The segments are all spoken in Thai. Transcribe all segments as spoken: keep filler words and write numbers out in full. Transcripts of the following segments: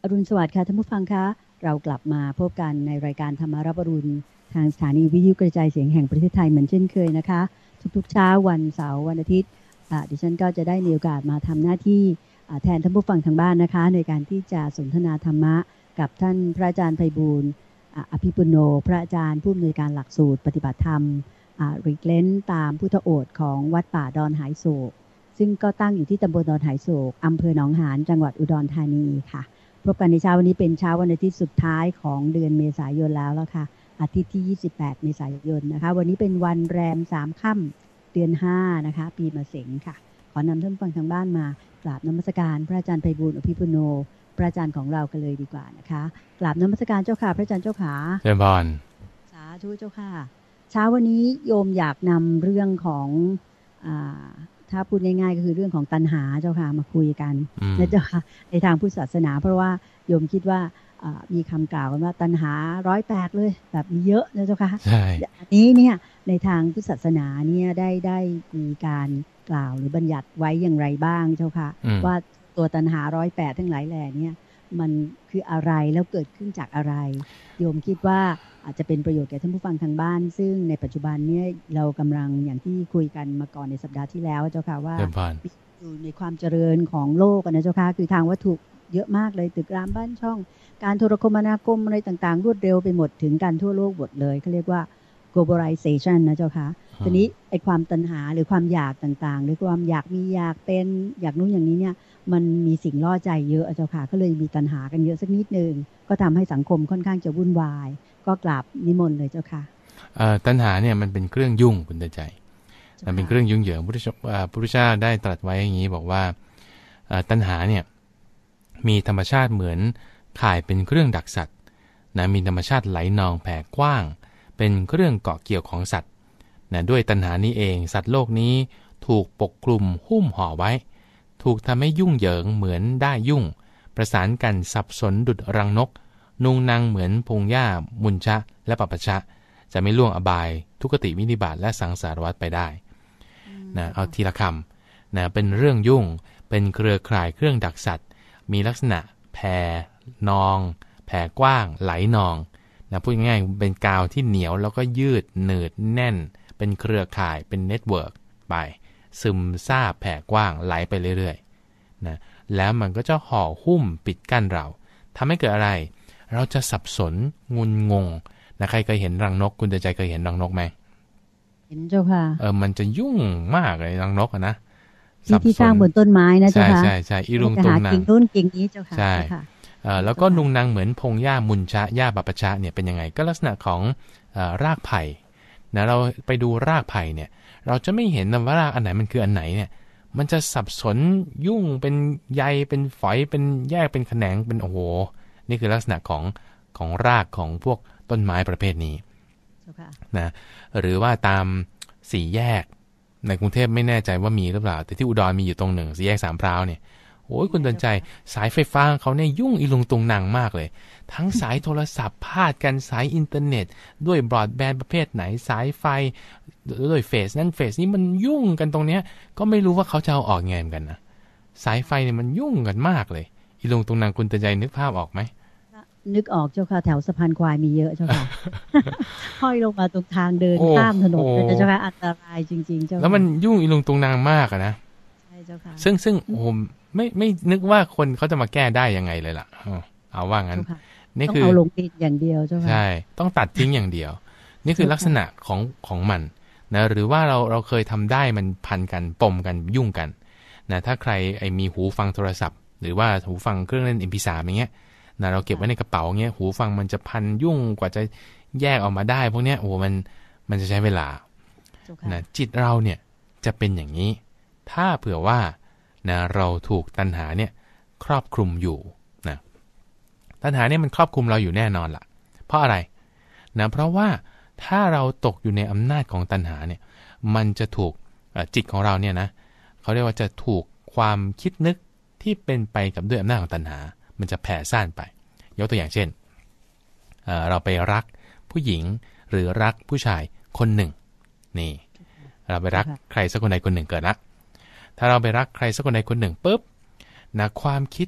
อรุณสวัสดิ์ค่ะท่านผู้ฟังคะเรากลับมาพบกันในรายการธรรมารับอรุณทางสถานีวิทยุกระจายเสียงแห่งประเทศไทยเหมือนเช่นเคยนะคะทุกๆเช้าวันเสาร์วันอาทิตย์ดิฉันก็จะได้มีโอกาสมาทำหน้าที่แทนท่านผู้ฟังทางบ้านนะคะในการที่จะสนทนาธรรมะกับท่านพระอาจารย์ไพบูลย์อภิปุโนพระอาจารย์ผู้อำนวยการหลักสูตรปฏิบัติธรรมริกเลนตามพุทธโอษฐ์ของวัดป่าดอนหายโศกซึ่งก็ตั้งอยู่ที่ตำบลดอนหายโศกอำเภอหนองหานจังหวัดอุดรธานีค่ะพบกันในเช้าวันนี้เป็นเช้าวันอาทิตย์สุดท้ายของเดือนเมษายนแล้วแล้วค่ะอาทิตย์ที่ยี่สิบแปดเมษายนนะคะวันนี้เป็นวันแรมสามค่ำเดือนห้านะคะปีมะเสงค่ะขอนำท่านฟังทางบ้านมากราบนมัสการพระอาจารย์ไพบูลย์อภิปุโนพระอาจารย์ของเรากันเลยดีกว่านะคะกราบนมัสการเจ้าค่ะพระอาจารย์เจ้าขาเจริญพรสาธุเจ้าค่ะเช้าวันนี้โยมอยากนำเรื่องของอ่าถ้าพูดง่ายๆก็คือเรื่องของตัณหาเจ้าค่ะมาคุยกันนะเจ้าค่ะในทางพุทธศาสนาเพราะว่าโยมคิดว่ามีคำกล่าวกันว่าตัณหาร้อยแปดเลยแบบมีเยอะนะเจ้าค่ะใช่อันนี้เนี่ยในทางพุทธศาสนาเนี่ยได้ได้มีการกล่าวหรือบัญญัติไว้อย่างไรบ้างเจ้าค่ะว่าตัวตัณหาร้อยแปดทั้งหลายแหล่เนี่ยมันคืออะไรแล้วเกิดขึ้นจากอะไรโยมคิดว่าอาจจะเป็นประโยชน์แก่ท่านผู้ฟังทางบ้านซึ่งในปัจจุบันเนี่ยเรากำลังอย่างที่คุยกันมาก่อนในสัปดาห์ที่แล้วเจ้าค่ะว่าอยู่ในความเจริญของโลกนะเจ้าค่ะคือทางวัตถุเยอะมากเลยตึกรามบ้านช่องการโทรคมนาคมอะไรต่างๆรวดเร็วไปหมดถึงการทั่วโลกหมดเลยเขาเรียกว่า globalization นะเจ้าค่ะทีนี้ไอ้ความตัณหาหรือความอยากต่างๆหรือความอยากมีอยากเป็นอยากนู้นอย่างนี้เนี่ยมันมีสิ่งล่อใจเยอะเจ้าค่ะก็เลยมีตัณหากันเยอะสักนิดนึงก็ทำให้สังคมค่อนข้างจะวุ่นวายก็กราบนิมนต์เลยเจ้าค่ะตัณหาเนี่ยมันเป็นเครื่องยุ่งคุณใจมันเป็นเครื่องยุ่งเหยิงพระพุทธเจ้าได้ตรัสไว้อย่างนี้บอกว่าตัณหาเนี่ยมีธรรมชาติเหมือนข่ายเป็นเครื่องดักสัตว์นะมีธรรมชาติไหลนองแผ่กว้างเป็นเครื่องเกาะเกี่ยวของสัตว์นะด้วยตัณหานี้เองสัตว์โลกนี้ถูกปกคลุมหุ้มห่อไว้ถูกทำให้ยุ่งเหยิงเหมือนได้ยุ่งประสานกันสับสนดุจรังนกนุงนางเหมือนพงหญ้ามุญชะและปัปปชะจะไม่ล่วงอบายทุกติวินิบาตและสังสารวัฏไปได้นะเอาทีละคำนะเป็นเรื่องยุ่งเป็นเครือข่ายเครื่องดักสัตว์มีลักษณะแผ่นองแผ่กว้างไหลนองนะพูดง่ายๆเป็นกาวที่เหนียวแล้วก็ยืดหนืดแน่นเป็นเครือข่ายเป็นเน็ตเวิร์กไปซึมซาบแผ่กว้างไหลไปเรื่อยๆนะแล้วมันก็จะห่อหุ้มปิดกั้นเราทำให้เกิดอะไรเราจะสับสนงุนงงนะใครเคยเห็นรังนกคุณใจเคยเห็นรังนกไหมเห็นเจ้าค่ะเออมันจะยุ่งมากเลยรังนกอะนะที่ที่สร้างบนต้นไม้นะเจ้าค่ะใช่ใช่อีรุงตุงนางกิ่งนู้นกิ่งนี้เจ้าค่ะใช่แล้วก็นุงนางเหมือนพงหญ้ามุญชะหญ้าปัปปชะเนี่ยเป็นยังไงก็ลักษณะของรากไผ่นะเราไปดูรากไผ่เนี่ยเราจะไม่เห็นว่ารากอันไหนมันคืออันไหนเนี่ยมันจะสับสนยุ่งเป็นใยเป็นฝอยเป็นแยกเป็นแขนงเป็นโอ้โหนี่คือลักษณะของของรากของพวกต้นไม้ประเภทนี้นะหรือว่าตามสี่แยกในกรุงเทพไม่แน่ใจว่ามีหรือเปล่าแต่ที่อุดรมีอยู่ตรงหนึ่งสี่แยกสามพร้าวเนี่ยโอ้ยคุณเตือนใจสายไฟฟ้าเขาเนี่ยยุ่งอีลุงตุงนางมากเลยทั้งสายโทรศัพท์พาดกันสายอินเทอร์เน็ตด้วยบรอดแบนด์ประเภทไหนสายไฟด้วยเฟสนั่นเฟสนี้มันยุ่งกันตรงเนี้ยก็ไม่รู้ว่าเขาจะเอาออกไงเหมือนกันนะสายไฟเนี่ยมันยุ่งกันมากเลยอีลุงตุงนางคุณเตือนใจนึกภาพออกไหมนึกออกเจ้าค่ะแถวสะพานควายมีเยอะเจ้าค่ะห้อยลงมาตรงทางเดินข้ามถนนเลยเจ้าค่ะอันตรายจริงๆเจ้าแล้วมันยุ่งอีลุงตุงนางมากอะนะใช่เจ้าค่ะซึ่งซึ่งโอ้ไม่ไม่นึกว่าคนเขาจะมาแก้ได้ยังไงเลยล่ะเอาว่างั้นนี่คือต้องเอาลงดินอย่างเดียวเจ้าค่ะใช่ต้องตัดทิ้งอย่างเดียวนี่คือลักษณะของของมันนะหรือว่าเราเราเคยทำได้มันพันกันปมกันยุ่งกันนะถ้าใครไอ้มีหูฟังโทรศัพท์หรือว่าหูฟังเครื่องเล่น เอ็ม พี สาม อย่างเงี้ยนะเราเก็บไว้ในกระเป๋าเงี้ยหูฟังมันจะพันยุ่งกว่าจะแยกออกมาได้พวกเนี้ยโอ้มันมันจะใช้เวลานะจิตเราเนี่ยจะเป็นอย่างนี้ถ้าเผื่อว่านะเราถูกตัณหาเนี่ยครอบคลุมอยู่นะตัณหาเนี่ยมันครอบคลุมเราอยู่แน่นอนล่ะเพราะอะไรนะเพราะว่าถ้าเราตกอยู่ในอำนาจของตัณหาเนี่ยมันจะถูกจิตของเราเนี่ยนะเขาเรียกว่าจะถูกความคิดนึกที่เป็นไปกับด้วยอำนาจของตัณหามันจะแผ่ซ่านไปยกตัวอย่างเช่น เอ่อ เราไปรักผู้หญิงหรือรักผู้ชายคนหนึ่งนี่เราไปรักใครสักคนใดคนหนึ่งเกิดละถ้าเราไปรักใครสักคนใดคนหนึ่งปุ๊บนะความคิดนึก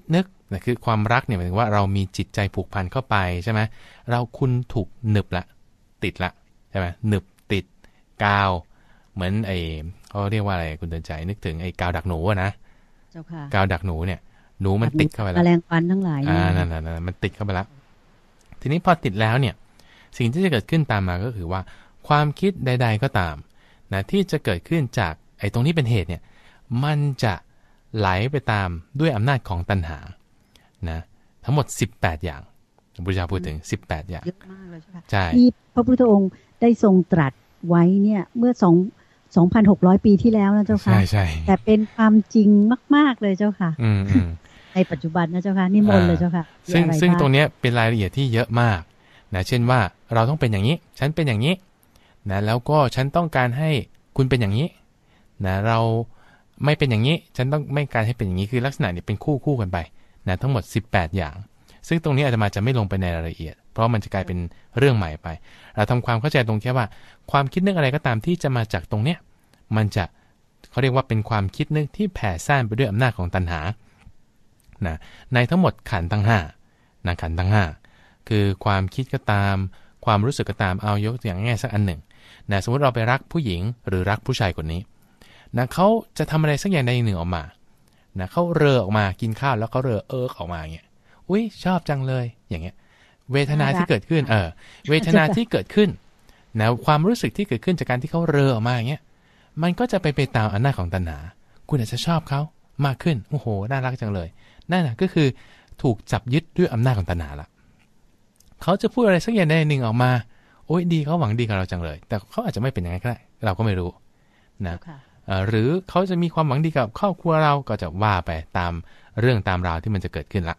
นะคือความรักเนี่ยหมายถึงว่าเรามีจิตใจผูกพันเข้าไปใช่ไหมเราคุณถูกหนึบละติดละใช่ไหมหนึบติดกาวเหมือนไอ้เขาเรียกว่าอะไรคุณเตือนใจนึกถึงไอ้กาวดักหนูนะเจ้าค่ะกาวดักหนูเนี่ยหนูมันติดเข้าไปแล้วแมลงวันทั้งหลายอ่านั่นนั่นมันติดเข้าไปแล้วทีนี้พอติดแล้วเนี่ยสิ่งที่จะเกิดขึ้นตามมาก็คือว่าความคิดใดๆก็ตามนะที่จะเกิดขึ้นจากไอ้ตรงนี้เป็นเหตุเนี่ยมันจะไหลไปตามด้วยอำนาจของตัณหานะทั้งหมดสิบแปดอย่างพระพุทธเจ้าพูดถึงสิบแปดอย่างเยอะมากเลยใช่ไหมใช่ที่พระพุทธองค์ได้ทรงตรัสไว้เนี่ยเมื่อสอง สองพันหกร้อย ปีที่แล้วนะเจ้าค่ะใช่ๆแต่เป็นความจริงมากๆเลยเจ้าค่ะอืมในปัจจุบันนะเจ้าค่ะนิมนต์เลยเจ้าค่ะซึ่งซึ่งตรงนี้เป็นรายละเอียดที่เยอะมากนะเช่นว่าเราต้องเป็นอย่างนี้ฉันเป็นอย่างนี้นะแล้วก็ฉันต้องการให้คุณเป็นอย่างนี้นะเราไม่เป็นอย่างนี้ฉันต้องไม่การให้เป็นอย่างนี้คือลักษณะเนี่ยเป็นคู่คู่กันไปนะทั้งหมดสิบแปดอย่างซึ่งตรงนี้อาตมาจะไม่ลงไปในรายละเอียดเพราะมันจะกลายเป็นเรื่องใหม่ไปเราทำความเข้าใจตรงแค่ว่าความคิดนึกอะไรก็ตามที่จะมาจากตรงเนี้ยมันจะเขาเรียกว่าเป็นความคิดนึกที่แผ่ซ่านไปด้วยอำนาจของตัณหานะในทั้งหมดขันธ์ทั้งห้านะขันธ์ทั้งห้าคือความคิดก็ตามความรู้สึกก็ตามเอายกตัวอย่างง่ายสักอันหนึ่งนะสมมติเราไปรักผู้หญิงหรือรักผู้ชายคนนี้นะเขาจะทำอะไรสักอย่างใดหนึ่งออกมานะเขาเรอออกมากินข้าวแล้วเขาเรอเอิกออกมาอย่างเงี้ยอุ้ยชอบจังเลยอย่างเงี้ยเวทนาที่เกิดขึ้นเออเวทนาที่เกิดขึ้นนะความรู้สึกที่เกิดขึ้นจากการที่เขาเรอออกมาอย่างเงี้ยมันก็จะไปไปตามอำนาจของตัณหาคุณอาจจะชอบเขามากขึ้นโอ้โหน่ารักจังเลยนั่นนะก็คือถูกจับยึดด้วยอำนาจของตัณหาละเขาจะพูดอะไรสักอย่างใดหนึ่งออกมาโอ้ยดีเขาหวังดีกับเราจังเลยแต่เขาอาจจะไม่เป็นอย่างนั้นก็ได้เราก็ไม่รู้นะหรือเขาจะมีความหวังดีกับครอบครัวเราก็จะว่าไปตามเรื่องตามราวที่มันจะเกิดขึ้นละ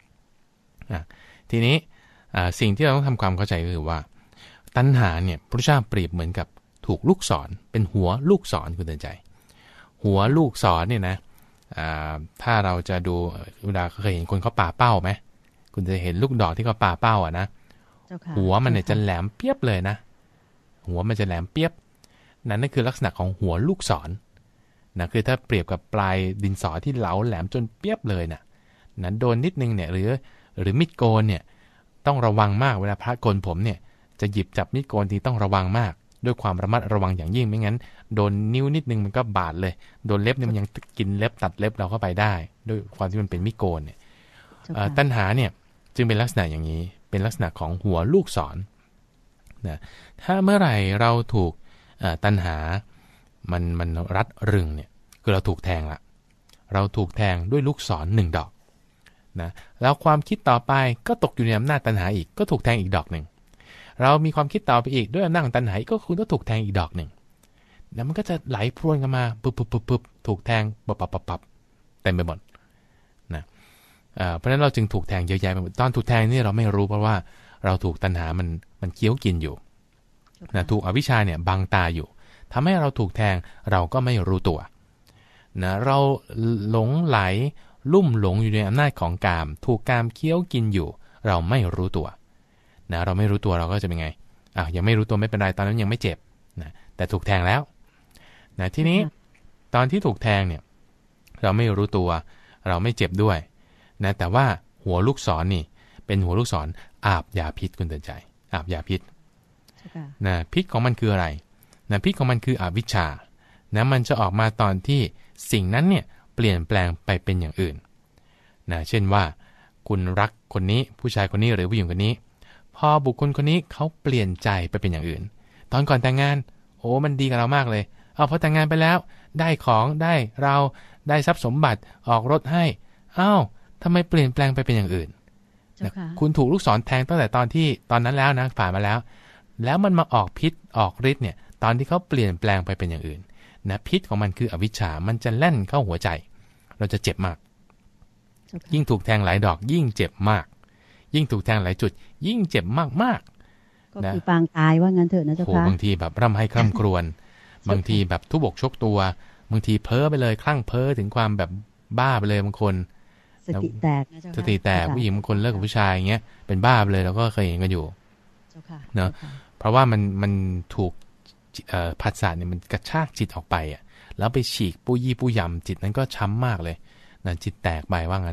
ทีนี้สิ่งที่เราต้องทำความเข้าใจก็คือว่าตัณหาเนี่ยพระเจ้าเปรียบเหมือนกับถูกลูกศรเป็นหัวลูกศรคุณเตือนใจหัวลูกศรเนี่ยนะถ้าเราจะดูเวลาเคยเห็นคนเขาป่าเป้าไหมคุณจะเห็นลูกดอกที่เขาป่าเป้าอ่ะนะหัวมันเนี่ยจะแหลมเปียบเลยนะหัวมันจะแหลมเปียบนั่นนั่นคือลักษณะของหัวลูกศรนะคือถ้าเปรียบกับปลายดินสอที่เหลาแหลมจนเปียบเลยนะนั้นโดนนิดนึงเนี่ยหรือหรือมีดโกนเนี่ยต้องระวังมากเวลาพระโกนผมเนี่ยจะหยิบจับมีดโกนทีต้องระวังมากด้วยความระมัดระวังอย่างยิ่งไม่งั้นโดนนิ้วนิดนึงมันก็บาดเลยโดนเล็บเนี่ยมันยังกินเล็บตัดเล็บเราเข้าไปได้ด้วยความที่มันเป็นมีดโกนเนี่ยตัณหาเนี่ยจึงเป็นลักษณะอย่างนี้เป็นลักษณะของหัวลูกศรนะถ้าเมื่อไหร่เราถูกตัณหามันมันรัดรึงเนี่ยคือเราถูกแทงละเราถูกแทงด้วยลูกศรหนึ่งดอกนะแล้วความคิดต่อไปก็ตกอยู่ในอำนาจตัณหาอีกก็ถูกแทงอีกดอกหนึ่งเรามีความคิดต่อไปอีกด้วยอำนาจตัณหาก็คุณก็ถูกแทงอีกดอกหนึ่งแล้วมันก็จะไหลพรวนกันมาปุ๊บปุ๊บปุ๊บปุ๊บถูกแทงปับปับปับปับเต็มไปหมดนะเพราะฉะนั้นเราจึงถูกแทงเยอะแยะไปหมดตอนถูกแทงนี่เราไม่รู้เพราะว่าเราถูกตัณหามันมันเคี้ยวกินอยู่นะถูกอวิชชาเนี่ยบังตาอยู่ทำให้เราถูกแทงเราก็ไม่รู้ตัวนะเราหลงไหลลุ่มหลงอยู่ในอำนาจของกามถูกกามเคี้ยวกินอยู่เราไม่รู้ตัวนะเราไม่รู้ตัวเราก็จะเป็นไงอ่ะยังไม่รู้ตัวไม่เป็นไรตอนนั้นยังไม่เจ็บนะแต่ถูกแทงแล้วนะทีนี้ตอนที่ถูกแทงเนี่ยเราไม่รู้ตัวเราไม่เจ็บด้วยนะแต่ว่าหัวลูกศรนี่เป็นหัวลูกศรอาบยาพิษคุณเตือนใจอาบยาพิษนะพิษของมันคืออะไรนะพิษของมันคืออวิชชานะมันจะออกมาตอนที่สิ่งนั้นเนี่ยเปลี่ยนแปลงไปเป็นอย่างอื่นนะเช่นว่าคุณรักคนนี้ผู้ชายคนนี้หรือผู้หญิงคนนี้พอบุคคลคนนี้เขาเปลี่ยนใจไปเป็นอย่างอื่นตอนก่อนแต่งงานโอ้มันดีกับเรามากเลยเอาพอแต่งงานไปแล้วได้ของได้เราได้ทรัพย์สมบัติออกรถให้อ้าวทำไมเปลี่ยนแปลงไปเป็นอย่างอื่นนะคุณถูกลูกศรแทงตั้งแต่ตอนที่ตอนนั้นแล้วนะผ่านมาแล้วแล้วมันมาออกพิษออกฤทธิ์เนี่ยตอนที่เขาเปลี่ยนแปลงไปเป็นอย่างอื่นนะพิษของมันคืออวิชชามันจะแล่นเข้าหัวใจเราจะเจ็บมากยิ่งถูกแทงหลายดอกยิ่งเจ็บมากยิ่งถูกแทงหลายจุดยิ่งเจ็บมากมากก็คือปางตายว่างั้นเถอะนะเจ้าค่ะบางทีแบบร่ำให้คร่ำครวญบางทีแบบทุบอกชกตัวบางทีเพ้อไปเลยคลั่งเพ้อถึงความแบบบ้าไปเลยบางคนสติแตกนะเจ้าค่ะสติแตกผู้หญิงบางคนเลิกกับผู้ชายอย่างเงี้ยเป็นบ้าไปเลยเราก็เคยเห็นกันอยู่เจ้าค่ะเนาะเพราะว่ามันมันถูกผัสสะเนี่ยมันกระชากจิตออกไปอ่ะแล้วไปฉีกปุยยี่ปุยยำจิตนั้นก็ช้ำมากเลยนะจิตแตกไปว่างั้น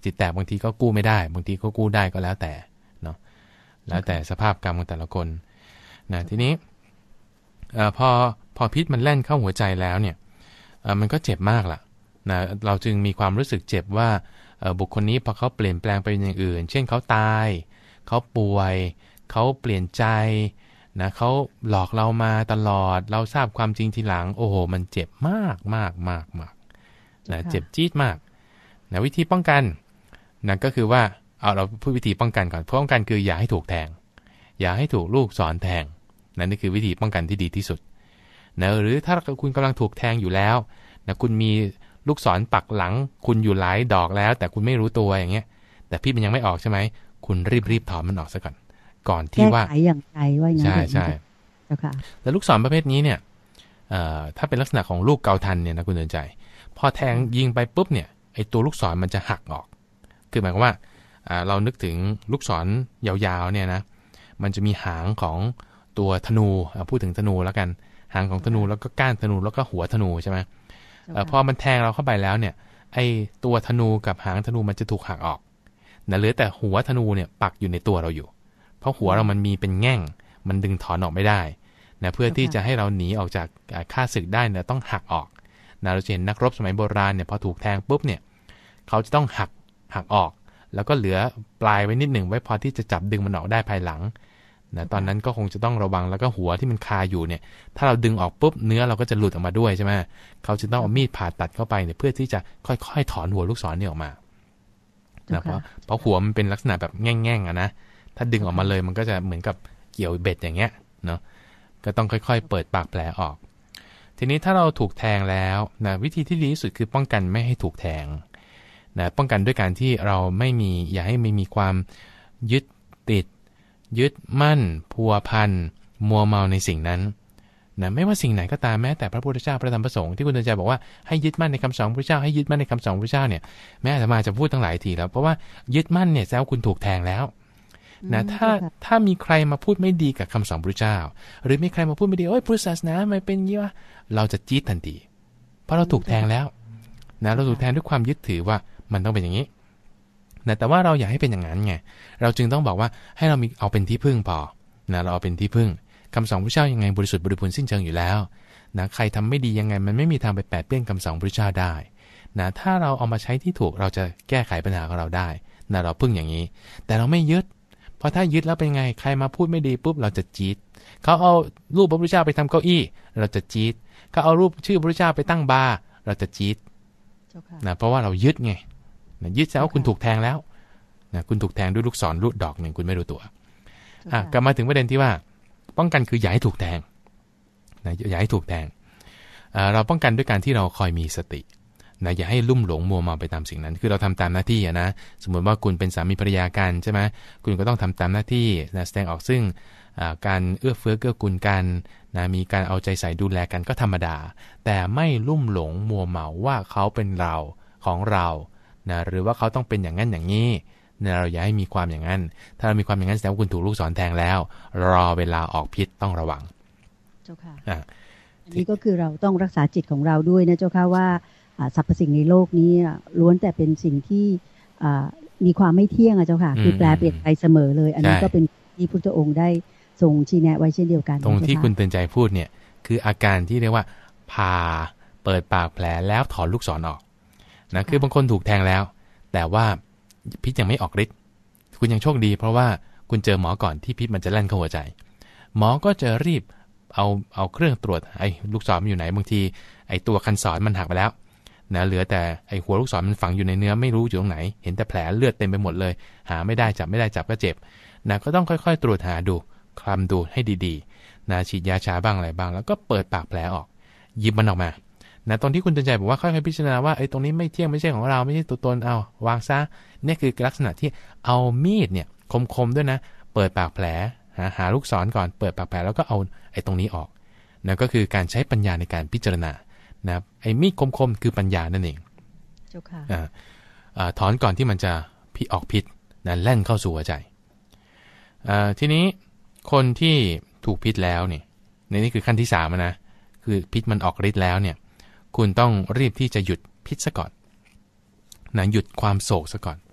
จิตแตกบางทีก็กู้ไม่ได้บางทีก็กู้ได้ก็แล้วแต่เนาะแล้วแต่สภาพกรรมของแต่ละคนนะทีนี้เอ่อพอพอพิษมันแล่นเข้าหัวใจแล้วเนี่ยเอ่อมันก็เจ็บมากล่ะนะเราจึงมีความรู้สึกเจ็บว่าเอ่อบุคคลนี้พอเขาเปลี่ยนแปลงไปเป็นอย่างอื่นเช่นเขาตายเขาป่วยเขาเปลี่ยนใจนะเขาหลอกเรามาตลอดเราทราบความจริงทีหลังโอ้โหมันเจ็บมากมากมากมากนะเจ็บจี๊ดมากนะวิธีป้องกันนะก็คือว่าเอาเราพูดวิธีป้องกันก่อนป้องกันคืออย่าให้ถูกแทงอย่าให้ถูกลูกศรแทงนั่นนี่คือวิธีป้องกันที่ดีที่สุดนะหรือถ้าคุณกำลังถูกแทงอยู่แล้วนะคุณมีลูกศรปักหลังคุณอยู่หลายดอกแล้วแต่คุณไม่รู้ตัวอย่างเงี้ยแต่พี่มันยังไม่ออกใช่ไหมคุณรีบรีบถอนมันออกซะก่อนก่อนที่ว่าแก้ไขอย่างไรว่าอย่างนั้นใช่ใช่เจ้าค่ะแล้วลูกศรประเภทนี้เนี่ยถ้าเป็นลักษณะของลูกเกาทันเนี่ยนะคุณเดินใจพอแทงยิงไปปุ๊บเนี่ยไอตัวลูกศรมันจะหักออกคือหมายความว่าเรานึกถึงลูกศรยาวๆเนี่ยนะมันจะมีหางของตัวธนูพูดถึงธนูแล้วกันหางของธนูแล้วก็ก้านธนูแล้วก็หัวธนูใช่ไหมพอมันแทงเราเข้าไปแล้วเนี่ยไอตัวธนูกับหางธนูมันจะถูกหักออกนะเหลือแต่หัวธนูเนี่ยปักอยู่ในตัวเราอยู่เพราะหัวเรามันมีเป็นแง่งมันดึงถอนออกไม่ได้นะเพื่อที่จะให้เราหนีออกจากข้าศึกได้เนี่ยต้องหักออกนะเราจะเห็นนักรบสมัยโบราณเนี่ยพอถูกแทงปุ๊บเนี่ยเขาจะต้องหักหักออกแล้วก็เหลือปลายไว้นิดหนึ่งไว้พอที่จะจับดึงมันออกได้ภายหลังนะตอนนั้นก็คงจะต้องระวังแล้วก็หัวที่มันคาอยู่เนี่ยถ้าเราดึงออกปุ๊บเนื้อเราก็จะหลุดออกมาด้วยใช่ไหมเขาจะต้องเอามีดผ่าตัดเข้าไปเนี่ยเพื่อที่จะค่อยๆถอนหัวลูกศรนี่ออกมานะเพราะเพราะหัวมันเป็นลักษณะแบบแง่งๆอะนะถ้าดึงออกมาเลยมันก็จะเหมือนกับเกี่ยวเบ็ดอย่างเงี้ยเนาะก็ต้องค่อยๆเปิดปากแผลออกทีนี้ถ้าเราถูกแทงแล้วนะวิธีที่ดีที่สุดคือป้องกันไม่ให้ถูกแทงนะป้องกันด้วยการที่เราไม่มีอย่าให้ไม่มีความยึดติดยึดมั่นพัวพันมัวเมาในสิ่งนั้นนะไม่ว่าสิ่งไหนก็ตามแม้แต่พระพุทธเจ้าพระธรรมพระสงฆ์ที่คุณเตือนใจบอกว่าให้ยึดมั่นในคำสอนพระพุทธเจ้าให้ยึดมั่นในคำสอนพระพุทธเจ้าเนี่ยแม้อาตมาจะพูดตั้งหลายทีแล้วเพราะว่ายึดมั่นเนี่ยแสดงว่าคุณถูกแทงแล้วนะถ้าถ้ามีใครมาพูดไม่ดีกับคำสอนพระพุทธเจ้าหรือมีใครมาพูดไม่ดีโอ้ยพุทธศาสนาไม่เป็นอย่างนี้วะเราจะจี๊ดทันทีเพราะเราถูกแทงแล้วนะเราถูกแทงด้วยความยึดถือว่ามันต้องเป็นอย่างนี้นะแต่ว่าเราอยากให้เป็นอย่างนั้นไงเราจึงต้องบอกว่าให้เรามีเอาเป็นที่พึ่งพอนะเราเอาเป็นที่พึ่งคำสอนพระเจ้ายังไงบริสุทธิ์บริบูรณ์สิ้นเชิงอยู่แล้วนะใครทำไม่ดียังไงมันไม่มีทางไปแปดเปื้อนคำสอนพระเจ้าได้นะถ้าเราเอามาใช้ที่ถูกเราจะแก้ไขปัญหาของเราได้นะเราพึ่งอย่างนี้แต่เราไม่ยึดเพราะถ้ายึดแล้วเป็นไงใครมาพูดไม่ดีปุ๊บเราจะจี๊ดเขาเอารูปพระพุทธเจ้าไปทำเก้าอี้เราจะจี๊ดเขาเอารูปชื่อพระพุทธเจ้าไปตั้งบาร์เราจะจี๊ดนะเพราะว่าเรายึดไงนะยึดแสดงว่าคุณถูกแทงแล้วนะคุณถูกแทงด้วยลูกศรลูกดอกหนึ่งคุณไม่รู้ตัวอ่ะกลับมาถึงประเด็นที่ว่าป้องกันคืออย่าให้ถูกแทงนะอย่าให้ถูกแทงเราป้องกันด้วยการที่เราคอยมีสตินะอย่าให้ลุ่มหลงมัวเมาไปตามสิ่งนั้นคือเราทำตามหน้าที่นะสมมติว่าคุณเป็นสามีภรรยากันใช่ไหมคุณก็ต้องทำตามหน้าที่นะแสดงออกซึ่งการเอื้อเฟื้อเกื้อกูลกันนะมีการเอาใจใส่ดูแลกันก็ธรรมดาแต่ไม่ลุ่มหลงมัวเมาว่าเขาเป็นเราของเรานะหรือว่าเขาต้องเป็นอย่างนั้นอย่างนี้นะเราอย่าให้มีความอย่างนั้นถ้าเรามีความอย่างนั้นแสดงว่าคุณถูกลูกศรแทงแล้วรอเวลาออกพิษต้องระวังเจ้าค่ะอันนี้ก็คือเราต้องรักษาจิตของเราด้วยนะเจ้าค่ะว่าสรรพสิ่งในโลกนี้ล้วนแต่เป็นสิ่งที่มีความไม่เที่ยงอะเจ้าค่ะคือแปรเปลี่ยนไปเสมอเลยอันนี้ก็เป็นที่พุทธองค์ได้ทรงชี้แนะไว้เช่นเดียวกันตรงที่คุณเตือนใจพูดเนี่ยคืออาการที่เรียกว่าผ่าเปิดปากแผลแล้วถอนลูกศรออกนะคือบางคนถูกแทงแล้วแต่ว่าพิษยังไม่ออกฤทธิ์คุณยังโชคดีเพราะว่าคุณเจอหมอก่อนที่พิษมันจะแล่นเข้าหัวใจหมอก็จะรีบเอาเอาเครื่องตรวจไอ้ลูกศรมันอยู่ไหนบางทีไอ้ตัวคันศรมันหักไปแล้วนะเหลือแต่ไอ้หัวลูกศรมันฝังอยู่ในเนื้อไม่รู้อยู่ตรงไหนเห็นแต่แผลเลือดเต็มไปหมดเลยหาไม่ได้จับไม่ได้จับก็เจ็บนะก็ต้องค่อยๆตรวจหาดูคลำดูให้ดีๆนะฉีดยาชาบ้างอะไรบ้างแล้วก็เปิดปากแผลออกหยิบมันออกมานะตอนที่คุณเตือนใจบอกว่าค่อยๆพิจารณาว่าไอ้ตรงนี้ไม่เที่ยงไม่ใช่ของเราไม่ใช่ตัวตนเอาวางซะนี่คือลักษณะที่เอามีดเนี่ยคมๆด้วยนะเปิดปากแผลหาหาลูกศรก่อนเปิดปากแผลแล้วก็เอาไอ้ตรงนี้ออกนะก็คือการใช้ปัญญาในการพิจารณานะไอ้มีดคมๆคือปัญญานั่นเองเจ้าค่ะอ่าอ่าถอนก่อนที่มันจะพิออกพิษนะแล่นเข้าสู่หัวใจอ่าทีนี้คนที่ถูกพิษแล้วเนี่ยในนี่คือขั้นที่สามนะคือพิษมันออกฤทธิ์แล้วเนี่ยคุณต้องรีบที่จะหยุดพิษซะก่อนนะหยุดความโศกซะก่อน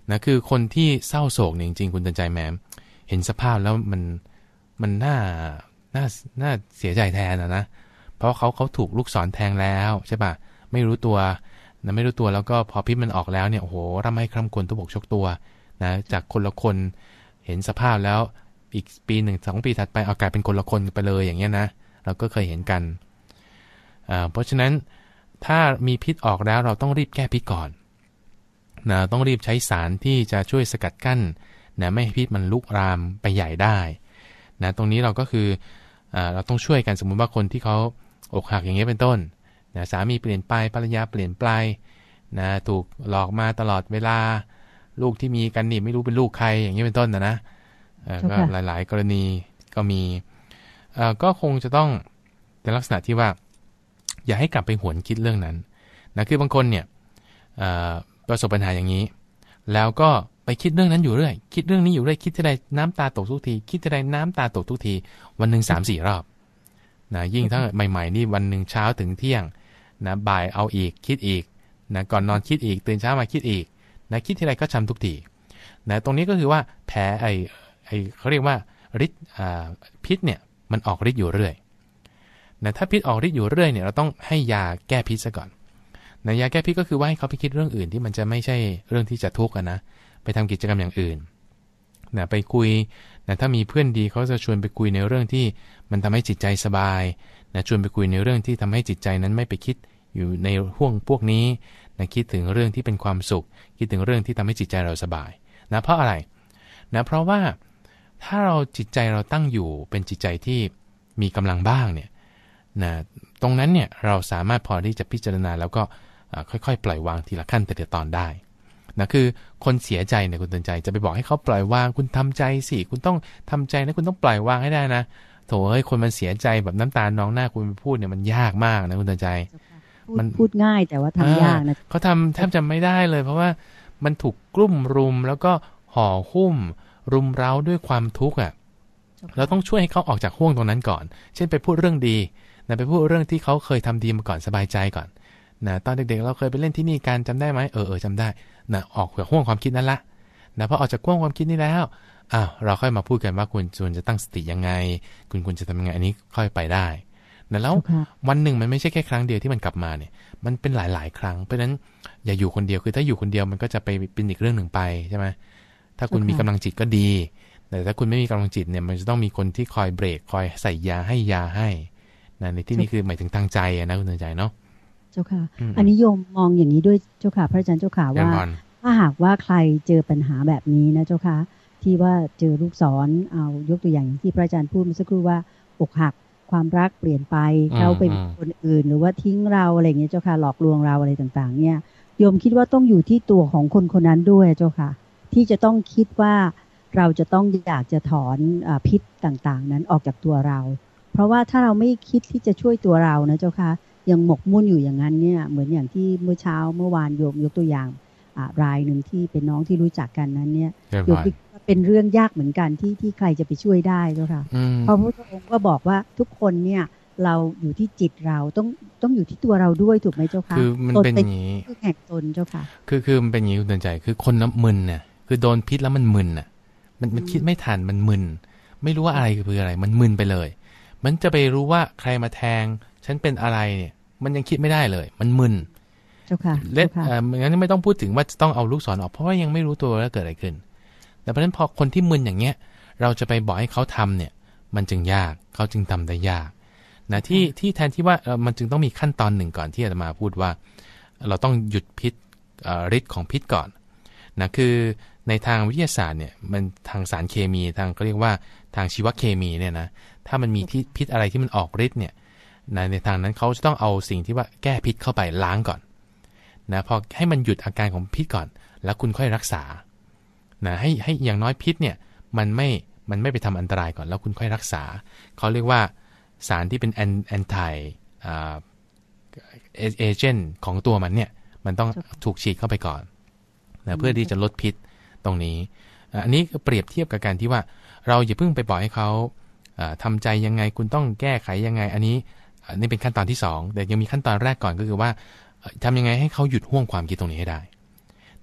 นะคือคนที่เศร้าโศกเนี่ยจริงๆคุณเตือนใจแม้เห็นสภาพแล้วมันมันน่าน่าน่าเสียใจแทนนะนะเพราะเขาเขาถูกลูกศรแทงแล้วใช่ป่ะไม่รู้ตัวนะไม่รู้ตัวแล้วก็พอพิษมันออกแล้วเนี่ยโอ้โหร่ำให้คร่ำครวญทุบอกชกตัวนะจากคนละคนเห็นสภาพแล้วอีกปีหนึ่งสองปีถัดไปเอากลายเป็นคนละคนไปเลยอย่างเงี้ยนะเราก็เคยเห็นกันอ่าเพราะฉะนั้นถ้ามีพิษออกแล้วเราต้องรีบแก้พิษก่อนนะต้องรีบใช้สารที่จะช่วยสกัดกั้นนะไม่ให้พิษมันลุกรามไปใหญ่ได้นะตรงนี้เราก็คืออ่าเราต้องช่วยกันสมมุติว่าคนที่เขาอกหักอย่างเงี้ยเป็นต้นนะสามีเปลี่ยนไปภรรยาเปลี่ยนไปนะถูกหลอกมาตลอดเวลาลูกที่มีกันนี่ไม่รู้เป็นลูกใครอย่างเงี้ยเป็นต้นนะนะก็หลายๆกรณีก็มีก็คงจะต้องในลักษณะที่ว่าอย่าให้กลับไปหวนคิดเรื่องนั้นนะคือบางคนเนี่ยประสบปัญหาอย่างนี้แล้วก็ไปคิดเรื่องนั้นอยู่เรื่อยคิดเรื่องนี้อยู่เรื่อยคิดที่ใดน้ำตาตกทุกทีคิดที่ใดน้ำตาตกทุกทีวันหนึ่งสามสี่รอบนะยิ่งถ้าใหม่ๆนี่วันหนึ่งเช้าถึงเที่ยงนะบ่ายเอาอีกคิดอีกนะก่อนนอนคิดอีกตื่นเช้ามาคิดอีกนะคิดที่ใดก็ช้ำทุกทีนะตรงนี้ก็คือว่าแผลไอไอเขาเรียกว่าฤทธิ์พิษเนี่ยมันออกฤทธิ์อยู่เรื่อยนะถ้าพิษออกฤทธิ์อยู่เรื่อยเนี่ยเราต้องให้ยาแก้พิษซะก่อนนะยาแก้พิษก็คือว่าให้เขาไปคิดเรื่องอื่นที่มันจะไม่ใช่เรื่องที่จะทุกข์นะไปทำกิจกรรมอย่างอื่นนะไปคุยนะถ้ามีเพื่อนดีเขาจะชวนไปคุยในเรื่องที่มันทำให้จิตใจสบายนะชวนไปคุยในเรื่องที่ทำให้จิตใจนั้นไม่ไปคิดอยู่ในห่วงพวกนี้นะคิดถึงเรื่องที่เป็นความสุขคิดถึงเรื่องที่ทำให้จิตใจเราสบายนะเพราะอะไรนะเพราะว่าถ้าเราจิตใจเราตั้งอยู่เป็นจิตใจที่มีกำลังบ้างเนี่ยนะตรงนั้นเนี่ยเราสามารถพอที่จะพิจารณาแล้วก็ค่อยๆปล่อยวางทีละขั้นแต่ละตอนได้นะคือคนเสียใจเนี่ยคุณเตือนใจจะไปบอกให้เขาปล่อยวางคุณทำใจสิคุณต้องทำใจนะคุณต้องปล่อยวางให้ได้นะโถเฮ้ยคนมันเสียใจแบบน้ำตาน้องหน้าคุณไปพูดเนี่ยมันยากมากนะคุณเตือนใจมันพูดง่ายแต่ว่าทำยากนะเขาทำแทบจะไม่ได้เลยเพราะว่ามันถูกกลุ่มรุมแล้วก็ห่อหุ้มรุมเร้าด้วยความทุกข์อ่ะเราต้องช่วยให้เขาออกจากห่วงตรงนั้นก่อนเช่นไปพูดเรื่องดีนะไปพูดเรื่องที่เขาเคยทำดีมาก่อนสบายใจก่อนนะตอนเด็กๆเราเคยไปเล่นที่นี่กันจำได้ไหมเออเออจำได้นะออกจากห่วงความคิดนั้นละนะพอออกจากห่วงความคิดนี้แล้วอ้าวเราค่อยมาพูดกันว่าคุณควรจะตั้งสติยังไงคุณควรจะทำยังไงอันนี้ค่อยไปได้นะแล้ววันหนึ่งมันไม่ใช่แค่ครั้งเดียวที่มันกลับมาเนี่ยมันเป็นหลายๆครั้งเพราะฉะนั้นอย่าอยู่คนเดียวคือถ้าอยู่คนเดียวมันก็จะไปเป็นอีกเรื่องหนึ่งไปใช่ไหมถ้าคุณมีกำลังจิตก็ดีแต่ถ้าคุณไม่มีกำลังจิตเนี่ยมันจะต้องมีคนที่คอยเบรกคอยใส่ยาให้ยาให้นะในที่นี้คือหมายถึงทางใจนะคุณเตือนใจเนาะเจ้าค่ะอันนี้โยมมองอย่างนี้ด้วยเจ้าค่ะพระอาจารย์เจ้าค่ะว่าถ้าหากว่าใครเจอปัญหาแบบนี้นะเจ้าค่ะที่ว่าเจอลูกศรเอายกตัวอย่างที่พระอาจารย์พูดเมื่อสักครู่ว่าอกหักความรักเปลี่ยนไปเราไปมีคนอื่นหรือว่าทิ้งเราอะไรอย่างเงี้ยเจ้าค่ะหลอกลวงเราอะไรต่างๆเนี่ยโยมคิดว่าต้องอยู่ที่ตัวของคนคนนั้นด้วยเจ้าค่ะที่จะต้องคิดว่าเราจะต้องอยากจะถอนพิษต่างๆนั้นออกจากตัวเราเพราะว่าถ้าเราไม่คิดที่จะช่วยตัวเรานะเจ้าค่ะยังหมกมุ่นอยู่อย่างนั้นเนี่ยเหมือนอย่างที่เมื่อเช้าเมื่อวานโยมยกตัวอย่างรายหนึ่งที่เป็นน้องที่รู้จักกันนั้นเนี่ยโยมคิดว่าเป็นเรื่องยากเหมือนกันที่ที่ใครจะไปช่วยได้เจ้าค่ะเพราะพระพุทธองค์ก็บอกว่าทุกคนเนี่ยเราอยู่ที่จิตเราต้องต้องอยู่ที่ตัวเราด้วยถูกไหมเจ้าค่ะคือมันเป็นอย่างนี้คือแห่งตนเจ้าค่ะคือคือมันเป็นอย่างนี้คุณเตือนใจคือคนน้ำมึนเนี่ยคือโดนพิษแล้วมันมึนน่ะมันมันคิดไม่ทันมันมึนไม่รู้ว่าอะไรคืออะไรมันมึนไปเลยมันจะไปรู้ว่าใครมาแทงฉันเป็นอะไรเนี่ยมันยังคิดไม่ได้เลยมันมึนเจ้าค่ะเล็ดอ่างั้นไม่ต้องพูดถึงว่าจะต้องเอาลูกศรออกเพราะว่ายังไม่รู้ตัวว่าเกิดอะไรขึ้นแต่เพราะฉะนั้นพอคนที่มึนอย่างเงี้ยเราจะไปบอกให้เขาทำเนี่ยมันจึงยากเขาจึงทำได้ยากนะที่ที่แทนที่ว่ามันจึงต้องมีขั้นตอนหนึ่งก่อนที่จะมาพูดว่าเราต้องหยุดพิษฤทธิ์ของพิษก่อนนะคือในทางวิทยาศาสตร์เนี่ยมันทางสารเคมีทางก็เรียกว่าทางชีวเคมีเนี่ยนะถ้ามันมีที่พิษอะไรที่มันออกฤทธิ์เนี่ยในในทางนั้นเขาจะต้องเอาสิ่งที่ว่าแก้พิษเข้าไปล้างก่อนนะพอให้มันหยุดอาการของพิษก่อนแล้วคุณค่อยรักษานะให้ให้อย่างน้อยพิษเนี่ยมันไม่มันไม่ไปทำอันตรายก่อนแล้วคุณค่อยรักษาเขาเรียกว่าสารที่เป็นแอนแอนไทอ่าเอเจนต์ของตัวมันเนี่ยมันต้องถูกฉีดเข้าไปก่อนนะเพื่อที่จะลดพิษตรงนี้อันนี้เปรียบเทียบกับการที่ว่าเราอย่าเพิ่งไปบอกให้เขาทำใจยังไงคุณต้องแก้ไขยังไงอันนี้นี่เป็นขั้นตอนที่สองแต่ยังมีขั้นตอนแรกก่อนก็คือว่าทำยังไงให้เขาหยุดห่วงความคิดตรงนี้ให้ได้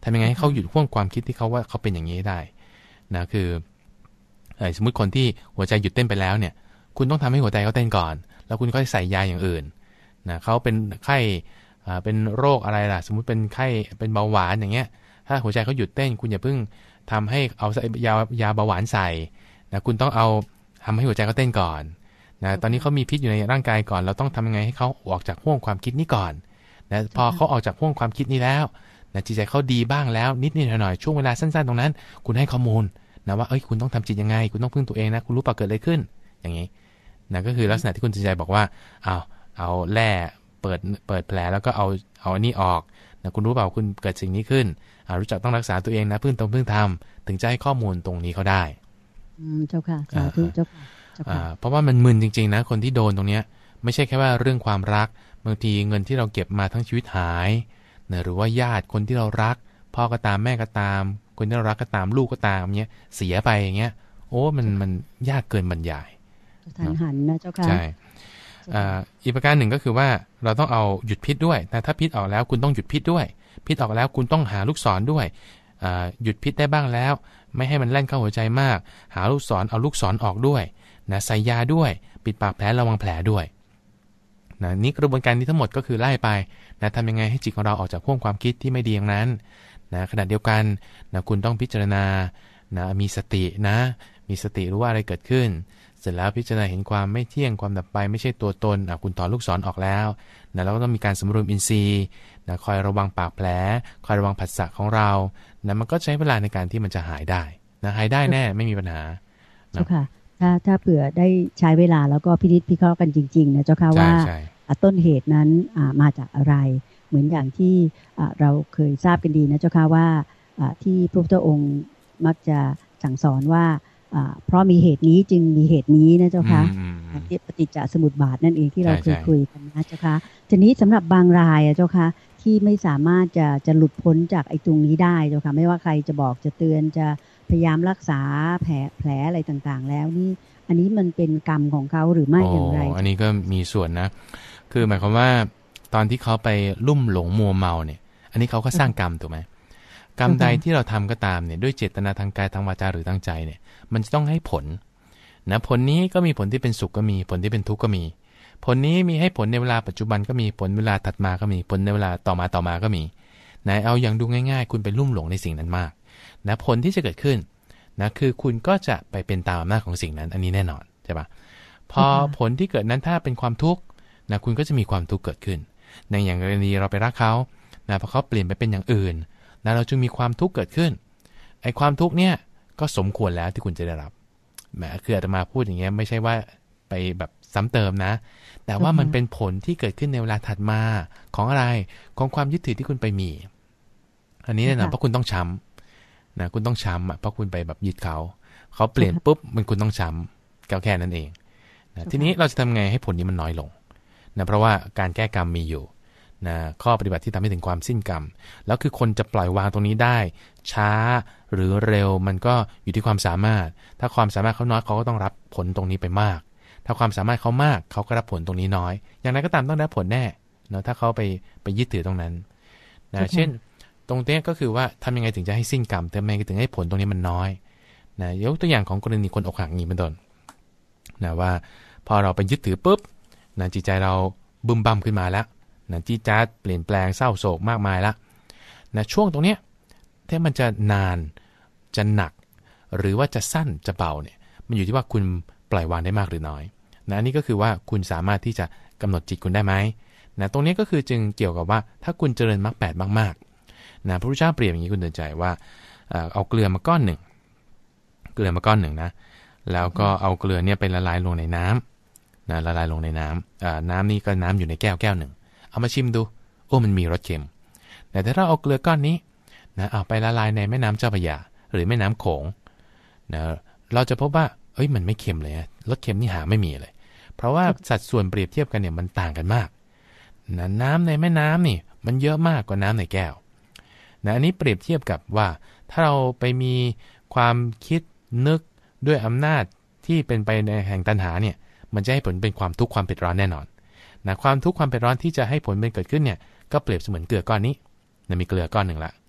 ทำยังไงให้เขาหยุดห่วงความคิดที่เขาว่าเขาเป็นอย่างนี้ได้นะคือสมมุติคนที่หัวใจหยุดเต้นไปแล้วเนี่ยคุณต้องทำให้หัวใจเขาเต้นก่อนแล้วคุณก็ใส่ยาอย่างอื่นนะเขาเป็นไข้เป็นโรคอะไรล่ะสมมุติเป็นไข้เป็นเบาหวานอย่างเงี้ยถ้าหัวใจเขาหยุดเต้นคุณอย่าเพิ่งทำให้เอายายาเบาหวานใส่นะคุณต้องเอาทำให้หัวใจเขาเต้นก่อนนะตอนนี้เขามีพิษอยู่ในร่างกายก่อนเราต้องทำยังไงให้เขาออกจากห่วงความคิดนี้ก่อนนะพอเขาออกจากห่วงความคิดนี้แล้วนะจิตใจเขาดีบ้างแล้วนิดนิดหน่อยๆช่วงเวลาสั้นๆตรงนั้นคุณให้ข้อมูลนะว่าเอ้ยคุณต้องทำจิตยังไงคุณต้องพึ่งตัวเองนะคุณรู้ป่ะเกิดอะไรขึ้นอย่างนี้นะก็คือลักษณะที่คุณจิตใจบอกว่าเอาเอาแร่เปิดเปิดแผลแล้วก็เอาเอาอันนี้ออกนะคุณรู้เปล่าคุณเกิดสิ่งนี้ขึ้นรู้จักต้องรักษาตัวเองนะพึ่งตรงพึ่งทำถึงจะให้ข้อมูลตรงนี้เขาได้อืมเจ้าค่ะสาธุเจ้าค่ะเพราะว่ามันมึนจริงๆนะคนที่โดนตรงเนี้ยไม่ใช่แค่ว่าเรื่องความรักบางทีเงินที่เราเก็บมาทั้งชีวิตหายนะหรือว่าญาติคนที่เรารักพ่อก็ตามแม่ก็ตามคนที่เรารักก็ตามลูกก็ตามเนี้ยเสียไปอย่างเงี้ยโอ้มันมันยากเกินบรรยายทันหันนะเจ้าค่ะใช่อีกประการหนึ่งก็คือว่าเราต้องเอาหยุดพิษด้วยแต่ถ้าพิษออกแล้วคุณต้องหยุดพิษด้วยพิษออกแล้วคุณต้องหาลูกศรด้วยหยุดพิษได้บ้างแล้วไม่ให้มันแล่นเข้าหัวใจมากหาลูกศรเอาลูกศรออกด้วยนะใส่ยาด้วยปิดปากแผลระวังแผลด้วยนะนี่กระบวนการนี้ทั้งหมดก็คือไล่ไปนะทำยังไงให้จิตของเราออกจากห่วงความคิดที่ไม่ดีอย่างนั้นนะขณะเดียวกันนะคุณต้องพิจารณานะมีสตินะมีสติรู้ว่าอะไรเกิดขึ้นเสร็จแล้วพิจารณาเห็นความไม่เที่ยงความดับไปไม่ใช่ตัวตนคุณถอนลูกศรออกแล้วนะแล้วก็ต้องมีการสำรวมอินทรีย์นะคอยระวังปากแผลคอยระวังผัสสะของเรานะมันก็ใช้เวลาในการที่มันจะหายได้นะหายได้แน่ไม่มีปัญหาเจ้าค่ะถ้าถ้าเผื่อได้ใช้เวลาแล้วก็พินิจพิเคราะห์กันจริงๆนะเจ้าค่ะว่าต้นเหตุนั้นมาจากอะไรเหมือนอย่างที่เราเคยทราบกันดีนะเจ้าค่ะว่าที่พระพุทธองค์มักจะสั่งสอนว่าเพราะมีเหตุนี้จึงมีเหตุนี้นะเจ้าค่ะปฏิจจสมุปบาทนั่นเองที่เราเคยคุยกันนะเจ้าค่ะทีนี้สำหรับบางรายเจ้าค่ะที่ไม่สามารถจะจะหลุดพ้นจากไอ้ตรงนี้ได้เจ้าค่ะไม่ว่าใครจะบอกจะเตือนจะพยายามรักษาแผลแผลอะไรต่างๆแล้วนี่อันนี้มันเป็นกรรมของเขาหรือไม่อย่างไรอันนี้ก็มีส่วนนะคือหมายความว่าตอนที่เขาไปลุ่มหลงมัวเมาเนี่ยอันนี้เขาก็สร้างกรรมถูกไหมกรรมใดที่เราทำก็ตามเนี่ยด้วยเจตนาทางกายทางวาจาหรือทางใจเนี่ยมันจะต้องให้ผลนะผลนี้ก็มีผลที่เป็นสุขก็มีผลที่เป็นทุกข์ก็มีผลนี้มีให้ผลในเวลาปัจจุบันก็มีผลเวลาถัดมาก็มีผลในเวลาต่อมาต่อมาก็มีนะเอาอย่างดูง่ายๆคุณไปลุ่มหลงในสิ่งนั้นมากนะผลที่จะเกิดขึ้นนะคือคุณก็จะไปเป็นตามอำนาจของสิ่งนั้นอันนี้แน่นอนใช่ปะพอผลที่เกิดนั้นถ้าเป็นความทุกข์นะคุณก็จะมีความทุกข์เกิดขึ้นในอย่างกรณีเราไปรักเขานะพอเขาเปลี่ยนไปเป็นอย่างอื่นนะเราจึงมีความทุกข์เกิดขึ้นไอ้ความทุกข์เนี่ยก็สมควรแล้วที่คุณจะได้รับแหมคืออาตมาพูดอย่างเงี้ยไม่ใช่ว่าไปแบบซ้ำเติมนะแต่ว่ามันเป็นผลที่เกิดขึ้นในเวลาถัดมาของอะไรของความยึดถือที่คุณไปมีอันนี้แน่นอนเพราะคุณต้องช้ำนะคุณต้องช้ำอ่ะเพราะคุณไปแบบยึดเขาเขาเปลี่ยนปุ๊บมันคุณต้องช้ำก็แค่นั้นเองนะทีนี้เราจะทำไงให้ผลนี้มันน้อยลงนะเพราะว่าการแก้กรรมมีอยู่นะข้อปฏิบัติที่ทำให้ถึงความสิ้นกรรมแล้วคือคนจะปล่อยวางตรงนี้ได้ช้าหรือเร็วมันก็อยู่ที่ความสามารถถ้าความสามารถเขาน้อยเขาก็ต้องรับผลตรงนี้ไปมากถ้าความสามารถเขามากเขาก็รับผลตรงนี้น้อยอย่างไรก็ตามต้องได้ผลแน่เนาะถ้าเขาไปไปยึดถือตรงนั้นนะเช่นตรงนี้ก็คือว่าทำยังไงถึงจะให้สิ้นกรรมทำยังไงถึงให้ผลตรงนี้มันน้อยนะยกตัวอย่างของกรณีคนอกหักนี้เป็นต้นนะว่าพอเราไปยึดถือปุ๊บนะจิตใจเราบึ้มบั่มขึ้นมาแล้วนะจี้จ๊าดเปลี่ยนแปลงเศร้าโศกมากมายแล้วนะช่วงตรงเนี้ยถ้ามันจะนานจะหนักหรือว่าจะสั้นจะเบาเนี่ยมันอยู่ที่ว่าคุณปล่อยวางได้มากหรือน้อยนะนี่ก็คือว่าคุณสามารถที่จะกำหนดจิตคุณได้ไหมนะตรงนี้ก็คือจึงเกี่ยวกับว่าถ้าคุณเจริญมรรคแปดมากๆนะพระพุทธเจ้าเปรียบอย่างนี้คุณเตือนใจว่าเอาเกลือมาก้อนหนึ่งเกลือมาก้อนหนึ่งนะแล้วก็เอาเกลือเนี่ยไปละลายลงในน้ำนะละลายลงในน้ำน้ำนี่ก็น้ำอยู่ในแก้วแก้วหนึ่งเอามาชิมดูโอ้มันมีรสเค็มแต่ถ้าเราเอาเกลือก้อนนี้นะเอาไปละลายในแม่น้ำเจ้าพระยาหรือแม่น้ำโขงนะเราจะพบว่าเอ้ยมันไม่เค็มเลยรสเค็มนี่หาไม่มีเลยเพราะว่าสัดส่วนเปรียบเทียบกันเนี่ยมันต่างกันมากนะน้ำในแม่น้ำนี่มันเยอะมากกว่าน้ำในแก้วนะอันนี้เปรียบเทียบกับว่าถ้าเราไปมีความคิดนึกด้วยอำนาจที่เป็นไปในแห่งตัณหาเนี่ยมันจะให้ผลเป็นความทุกข์ความเผ็ดร้อนแน่นอนนะความทุกข์ความเผ็ดร้อนที่จะให้ผลเป็นเกิดขึ้นเนี่ยก็เปรียบเสมือนเกลือก้อนนี้นะมีเกลือก้อนหนึ่งละ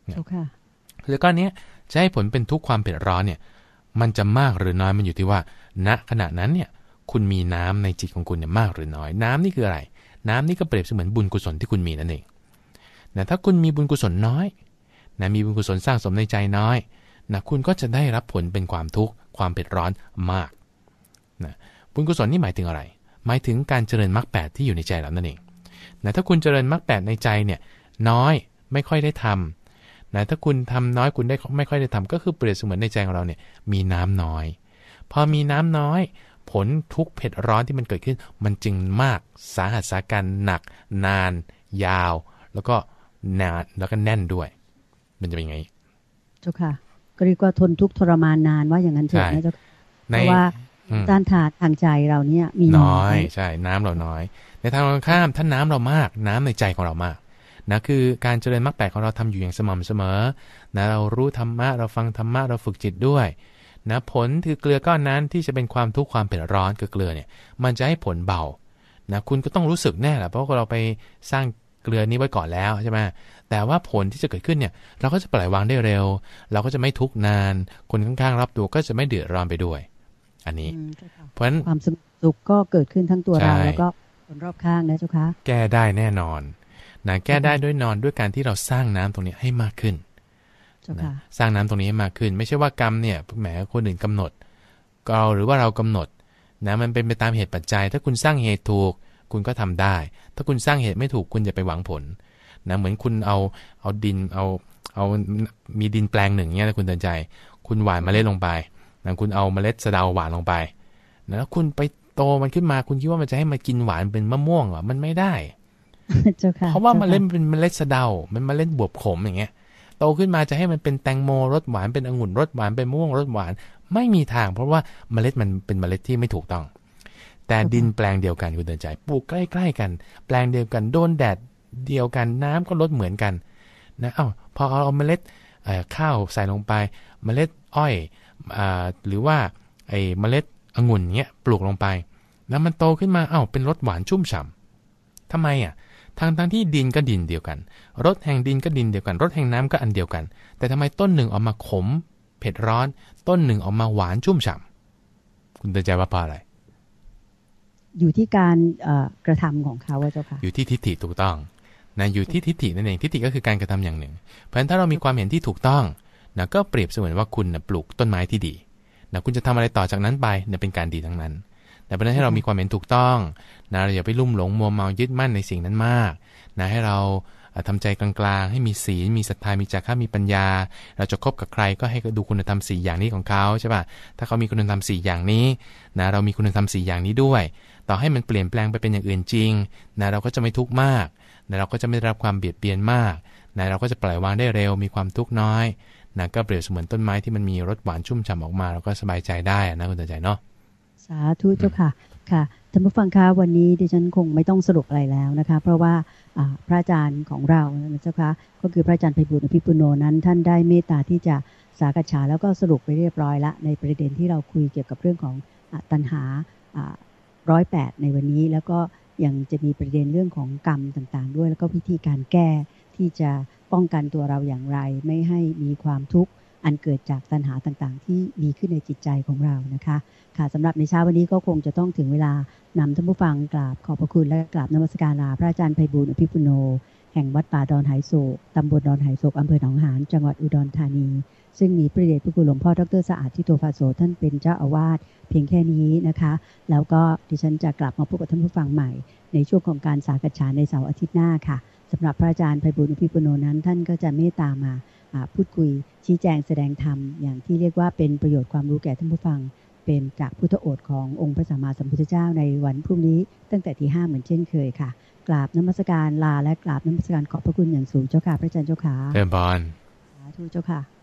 แล้วก็เนี้ยจะให้ผลเป็นทุกข์ความเผ็ดร้อนเนี่ยมันจะมากหรือน้อยมันอยู่ที่ว่าณขณะนั้นเนี่ยคุณมีน้ำในจิตของคุณเนี่ยมากหรือน้อยน้ำนี่คืออะไรน้ำนี่ก็เปรียบเสมือนบุญกุศลที่คุณมีนั่นเองนะถ้าคุณมีบุญกุศลน้อยนะมีบุญกุศลสร้างสมในใจน้อยนะคุณก็จะได้รับผลเป็นความทุกข์ความเผ็ดร้อนมากนะบุญกุศลนี่หมายถึงอะไรหมายถึงการเจริญมรรคแปดที่อยู่ในใจเรานั่นเองนะถ้าคุณเจริญมรรคแปดในใจเนี่ยน้อยไม่ค่อยได้ทำนะถ้าคุณทำน้อยคุณได้ไม่ค่อยได้ทำก็คือเปรียบเสมือนในใจของเราเนี่ยมีน้ำน้อยพอมีน้ำน้อยผลทุกข์เผ็ดร้อนที่มันเกิดขึ้นมันจึงมากสาหัสสาการหนักนานยาวแล้วก็นานแล้วก็แน่นด้วยมันจะเป็นยังไงเจ้าค่ะก็เรียกว่าทนทุกข์ทรมานนานว่าอย่างนั้นเถอะนะเจ้าเพราะว่าต้านทานทางใจเราเนี่ยมีน้อยใช่น้ำเราน้อยในทางตรงข้ามถ้าน้ำเรามากน้ำในใจของเรามากนะคือการเจริญมรรคแปดของเราทำอยู่อย่างสม่ำเสมอนะเรารู้ธรรมะเราฟังธรรมะเราฝึกจิตด้วยนะผลคือเกลือก้อนนั้นที่จะเป็นความทุกข์ความเผ็ดร้อนคือเกลือเนี่ยมันจะให้ผลเบานะคุณก็ต้องรู้สึกแน่แหละเพราะว่าเราไปสร้างเกลือนี้ไว้ก่อนแล้วใช่ไหมแต่ว่าผลที่จะเกิดขึ้นเนี่ยเราก็จะปล่อยวางได้เร็วเราก็จะไม่ทุกข์นานคนข้างๆรับตัวก็จะไม่เดือดร้อนไปด้วยอันนี้เพราะฉะนั้นความสุขก็เกิดขึ้นทั้งตัวเราแล้วก็คนรอบข้างนะเจ้าคะแก้ได้แน่นอนนะแก้ได้ด้วยนอนด้วยการที่เราสร้างน้ำตรงนี้ให้มากขึ้นนะสร้างน้ำตรงนี้ให้มากขึ้นไม่ใช่ว่ากรรมเนี่ยแหมคนอื่นกำหนดเราหรือว่าเรากำหนดนะมันเป็นไปตามเหตุปัจจัยถ้าคุณสร้างเหตุถูกคุณก็ทำได้ถ้าคุณสร้างเหตุไม่ถูกคุณอย่าไปหวังผลนะเหมือนคุณเอาเอาดินเอาเอามีดินแปลงหนึ่งเนี่ยนะคุณเตือนใจคุณหว่านเมล็ดลงไปนะคุณเอาเมล็ดสะเดาหว่านลงไปนะแล้วคุณไปโตมันขึ้นมาคุณคิดว่ามันจะให้มันกินหวานเป็นมะม่วงเหรอมันไม่ได้เพราะว่าเมล็ดเป็นเมล็ดสะเดามันเมล็ดบวบขมอย่างเงี้ยโตขึ้นมาจะให้มันเป็นแตงโมรสหวานเป็นองุ่นรสหวานเป็นมะม่วงรสหวานไม่มีทางเพราะว่าเมล็ดมันเป็นเมล็ดที่ไม่ถูกต้องแต่ดินแปลงเดียวกันคุณเตือนใจปลูกใกล้ๆกันแปลงเดียวกันโดนแดดเดียวกันน้ำก็ลดเหมือนกันนะเอ้าพอเอาเมล็ดข้าวใส่ลงไปเมล็ดอ้อยอ่าหรือว่าไอ้เมล็ดองุ่นเงี้ยปลูกลงไปแล้วมันโตขึ้นมาเอ้าเป็นรสหวานชุ่มฉ่ำทำไมอ่ะทางทั้งที่ดินก็ดินเดียวกันรสแห่งดินก็ดินเดียวกันรสแห่งน้ำก็อันเดียวกันแต่ทำไมต้นหนึ่งออกมาขมเผ็ดร้อนต้นหนึ่งออกมาหวานชุ่มฉ่ำคุณเตือนใจว่าเพราะอะไรอยู่ที่การกระทำของเขาว่าเจ้าค่ะอยู่ที่ทิฏฐิถูกต้องนะอยู่ที่ทิฏฐินั่นเองทิฏฐิก็คือการกระทำอย่างหนึ่งเพราะฉะนั้นถ้าเรามีความเห็นที่ถูกต้องนะก็เปรียบเสมือนว่าคุณนะปลูกต้นไม้ที่ดีนะคุณจะทำอะไรต่อจากนั้นไปเนี่ยเป็นการดีทั้งนั้นแต่เพราะฉะนั้นให้เรามีความเห็นถูกต้องนะเราอย่าไปลุ่มหลงมัวเมายึดมั่นในสิ่งนั้นมากนะให้เราทำใจกลางๆให้มีศีลมีศรัทธามีจาระมีปัญญาเราจะคบกับใครก็ให้ดูคุณธรรมสี่อย่างนี้ของเขาใช่ป่ะถ้าเขามีคุณธรรมสี่อย่างนี้นะเรามีคุณธรรมสี่อย่างนี้ด้วยต่อให้มันเปลี่ยนแปลงไปเป็นอย่างอื่นจริงนะเราก็จะไม่ทุกข์มากนะเราก็จะไม่ได้รับความเบียดเบียนมากนะเราก็จะปล่อยวางได้เร็วมีความทุกข์น้อยนะก็เปรียบเสมือนต้นไม้ที่มันมีรสหวานชุ่มฉ่ำออกมาเราก็สบายใจได้นะคุณเตือนใจเนาะสาธุเจ้าค่ะค่ะท่านผู้ฟังคะวันนี้ดิฉันคงไม่ต้องสรุปอะไรแล้วนะคะเพราะว่าพระอาจารย์ของเรานะเจ้าค่ะก็คือพระอาจารย์ไพบูลย์ อภิปุโนนั้นท่านได้เมตตาที่จะสากฉาแล้วก็สรุปไปเรียบร้อยละในประเด็นที่เราคุยเกี่ยวกับเรื่องของตัณหาร้อยแปดในวันนี้แล้วก็ยังจะมีประเด็นเรื่องของกรรมต่างๆด้วยแล้วก็วิธีการแก้ที่จะป้องกันตัวเราอย่างไรไม่ให้มีความทุกข์อันเกิดจากตัณหาต่างๆที่มีขึ้นในจิตใจของเรานะคะค่ะสำหรับในเช้าวันนี้ก็คงจะต้องถึงเวลานำท่านผู้ฟังกราบขอบพระคุณและกราบนมัสการลาพระอาจารย์ไพบูลย์ อภิปุโนแห่งวัดป่าดอนไหโศกตำบลดอนไหโศกอำเภอหนองหานจังหวัดอุดรธานีซึ่งมีพระเดชพระคุณหลวงพ่อดร.สะอาดทิโตภาโสท่านเป็นเจ้าอาวาสเพียงแค่นี้นะคะแล้วก็ดิฉันจะกลับมาพบกับท่านผู้ฟังใหม่ในช่วงของการสากฉาในเสาร์อาทิตย์หน้าค่ะสำหรับพระอาจารย์ไพบูลย์ อภิปุโนนั้นท่านก็จะเมตตามาพูดคุยชี้แจงแสดงธรรมอย่างที่เรียกว่าเป็นประโยชน์ความรู้แก่ท่านผู้ฟังเป็นจากพุทธโอษฐ์ขององค์พระสัมมาสัมพุทธเจ้าในวันพรุ่งนี้ตั้งแต่ที่ห้าเหมือนเช่นเคยค่ะกราบนมัสการลาและกราบนมัสการขอบพระคุณอย่างสูงเจ้าค่ะพระอาจารย์เจ้าค่ะเชิญพรสาธุเจ้าค่ะ